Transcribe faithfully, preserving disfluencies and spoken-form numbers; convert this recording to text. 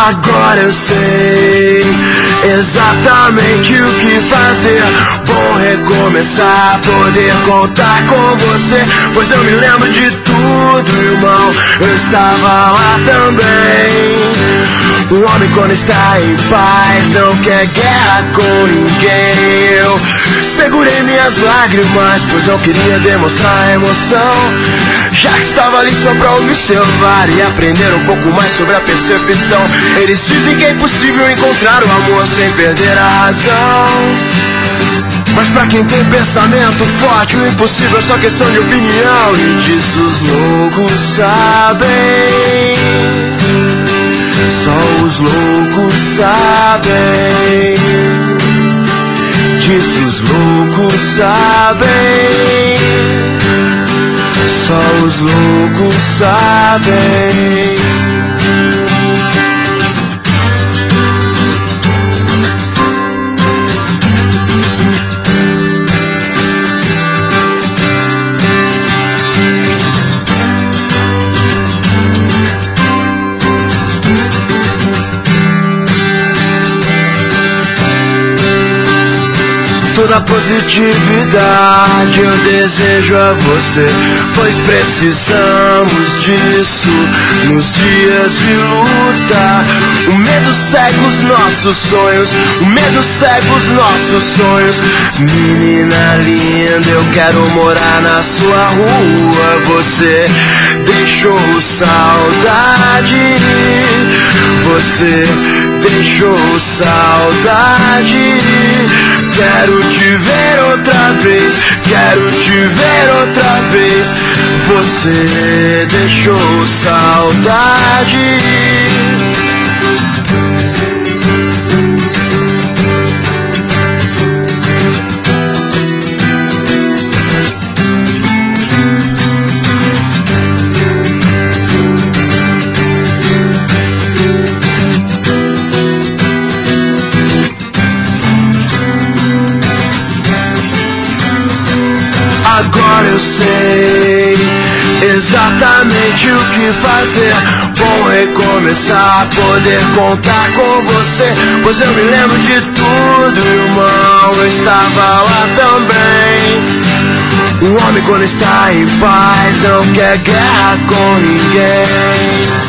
Agora eu sei exatamente o que fazer. Bom recomeçar, poder contar com você, pois eu me lembro de tudo, irmão. Eu estava lá também. O homem, quando está em paz, não quer guerra com ninguém. Eu segurei minhas lágrimas, pois não queria demonstrar emoção, já que estava ali só pra observar e aprender um pouco mais sobre a percepção. Eles dizem que é impossível encontrar o amor sem perder a razão, mas pra quem tem pensamento forte, o impossível é só questão de opinião. E disso os loucos sabem, só os loucos sabem. Disso os loucos sabem, só os loucos sabem. Toda positividade eu desejo a você, pois precisamos disso nos dias de luta. O medo cega os nossos sonhos, o medo cega os nossos sonhos. Menina linda, eu quero morar na sua rua. Você deixou saudade, você deixou saudade. Quero te ver outra vez, quero te ver outra vez. Você deixou saudade. Agora eu sei exatamente o que fazer. Bom recomeçar, poder contar com você, pois eu me lembro de tudo, irmão. Eu estava lá também. Um homem, quando está em paz, não quer guerra com ninguém.